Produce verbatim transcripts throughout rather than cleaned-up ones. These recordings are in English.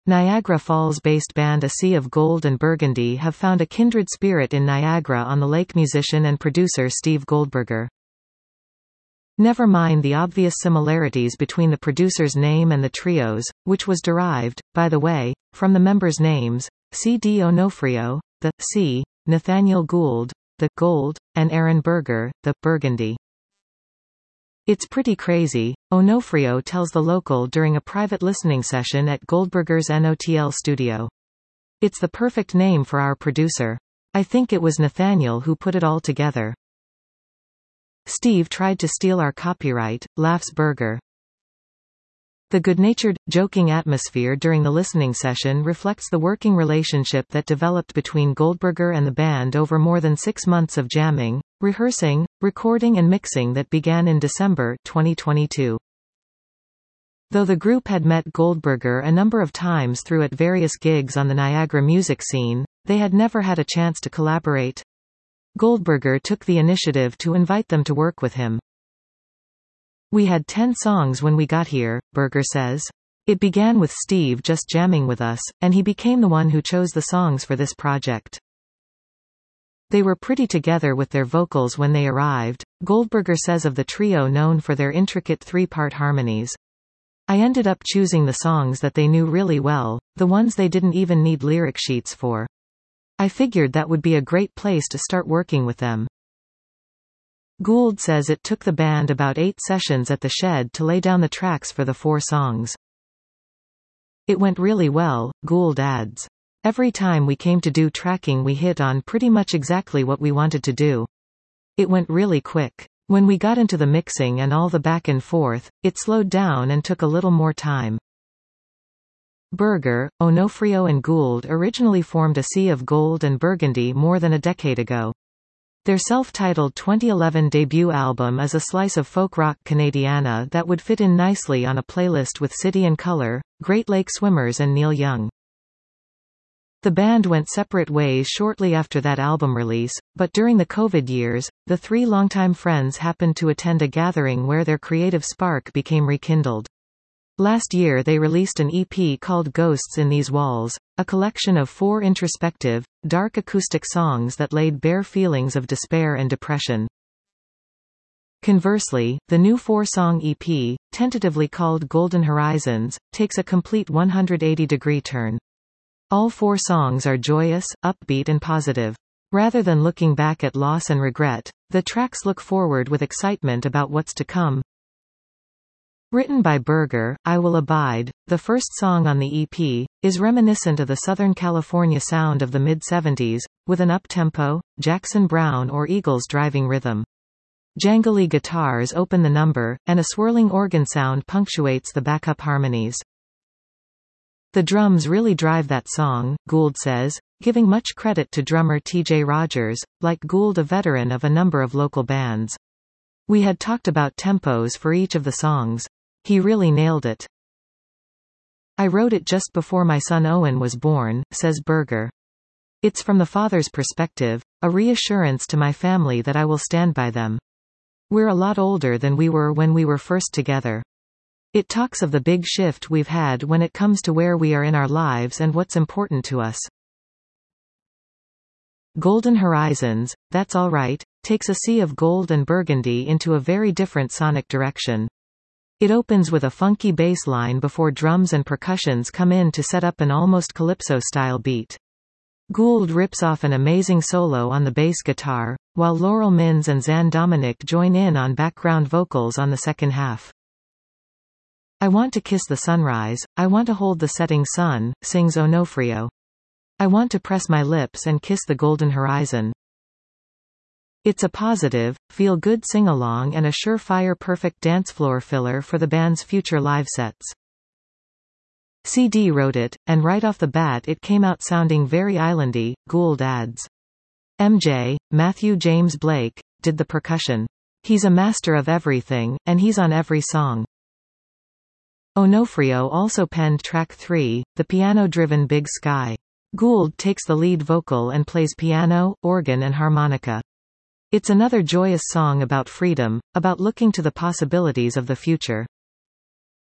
Niagara Falls-based band A Sea of Gold and Burgundy have found a kindred spirit in Niagara on the lake. Musician and producer Steve Goldberger. Never mind the obvious similarities between the producer's name and the trio's, which was derived, by the way, from the members' names, C D Onofrio, the C, Nathaniel Gould, the Gold, and Aaron Berger, the Burgundy. It's pretty crazy, Onofrio tells The Local during a private listening session at Goldberger's N O T L studio. It's the perfect name for our producer. I think it was Nathaniel who put it all together. Steve tried to steal our copyright, laughs Berger. The good-natured, joking atmosphere during the listening session reflects the working relationship that developed between Goldberger and the band over more than six months of jamming, rehearsing, recording and mixing that began in December twenty twenty-two. Though the group had met Goldberger a number of times through at various gigs on the Niagara music scene, they had never had a chance to collaborate. Goldberger took the initiative to invite them to work with him. We had ten songs when we got here, Berger says. It began with Steve just jamming with us, and he became the one who chose the songs for this project. They were pretty together with their vocals when they arrived, Goldberger says of the trio known for their intricate three-part harmonies. I ended up choosing the songs that they knew really well, the ones they didn't even need lyric sheets for. I figured that would be a great place to start working with them. Gould says it took the band about eight sessions at the Shed to lay down the tracks for the four songs. It went really well, Gould adds. Every time we came to do tracking we hit on pretty much exactly what we wanted to do. It went really quick. When we got into the mixing and all the back and forth, it slowed down and took a little more time. Berger, Onofrio and Gould originally formed A Sea of Gold and Burgundy more than a decade ago. Their self-titled twenty eleven debut album is a slice of folk rock Canadiana that would fit in nicely on a playlist with City and Colour, Great Lake Swimmers and Neil Young. The band went separate ways shortly after that album release, but during the COVID years, the three longtime friends happened to attend a gathering where their creative spark became rekindled. Last year they released an E P called Ghosts in These Walls, a collection of four introspective, dark acoustic songs that laid bare feelings of despair and depression. Conversely, the new four-song E P, tentatively called Golden Horizons, takes a complete one hundred eighty degree turn. All four songs are joyous, upbeat and positive. Rather than looking back at loss and regret, the tracks look forward with excitement about what's to come. Written by Berger, I Will Abide, the first song on the E P, is reminiscent of the Southern California sound of the mid-seventies, with an up-tempo, Jackson Browne or Eagles driving rhythm. Jangly guitars open the number, and a swirling organ sound punctuates the backup harmonies. The drums really drive that song, Gould says, giving much credit to drummer T J Rogers, like Gould a veteran of a number of local bands. We had talked about tempos for each of the songs. He really nailed it. I wrote it just before my son Owen was born, says Berger. It's from the father's perspective, a reassurance to my family that I will stand by them. We're a lot older than we were when we were first together. It talks of the big shift we've had when it comes to where we are in our lives and what's important to us. Golden Horizons, That's Alright, takes A Sea of Gold and Burgundy into a very different sonic direction. It opens with a funky bass line before drums and percussions come in to set up an almost calypso-style beat. Gould rips off an amazing solo on the bass guitar, while Laurel Mins and Zan Dominic join in on background vocals on the second half. I want to kiss the sunrise, I want to hold the setting sun, sings Onofrio. I want to press my lips and kiss the golden horizon. It's a positive, feel-good sing-along and a surefire perfect dance floor filler for the band's future live sets. C D wrote it, and right off the bat it came out sounding very islandy, Gould adds. M J, Matthew James Blake, did the percussion. He's a master of everything, and he's on every song. Onofrio also penned track three, the piano-driven Big Sky. Gould takes the lead vocal and plays piano, organ and harmonica. It's another joyous song about freedom, about looking to the possibilities of the future.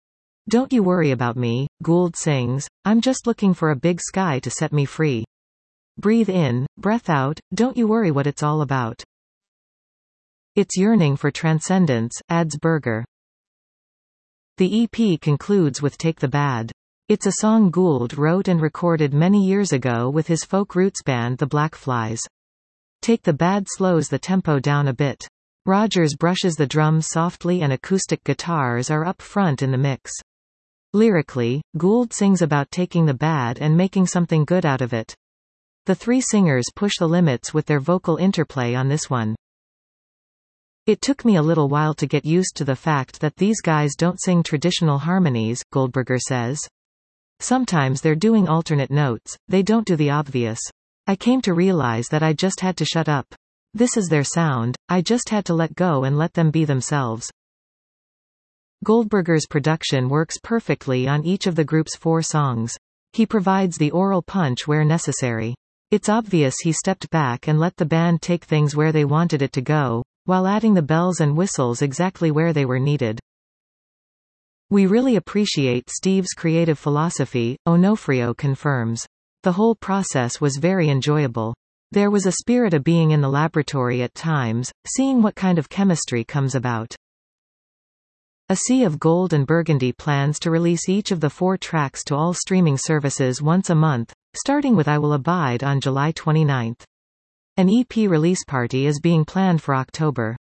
Don't you worry about me, Gould sings, I'm just looking for a big sky to set me free. Breathe in, breath out, don't you worry what it's all about. It's yearning for transcendence, adds Berger. The E P concludes with Take the Bad. It's a song Gould wrote and recorded many years ago with his folk roots band The Black Flies. Take the Bad slows the tempo down a bit. Rogers brushes the drums softly and acoustic guitars are up front in the mix. Lyrically, Gould sings about taking the bad and making something good out of it. The three singers push the limits with their vocal interplay on this one. It took me a little while to get used to the fact that these guys don't sing traditional harmonies, Goldberger says. Sometimes they're doing alternate notes, they don't do the obvious. I came to realize that I just had to shut up. This is their sound, I just had to let go and let them be themselves. Goldberger's production works perfectly on each of the group's four songs. He provides the oral punch where necessary. It's obvious he stepped back and let the band take things where they wanted it to go, while adding the bells and whistles exactly where they were needed. We really appreciate Steve's creative philosophy, Onofrio confirms. The whole process was very enjoyable. There was a spirit of being in the laboratory at times, seeing what kind of chemistry comes about. A Sea of Gold and Burgundy plans to release each of the four tracks to all streaming services once a month, starting with I Will Abide on July twenty-ninth. An E P release party is being planned for October.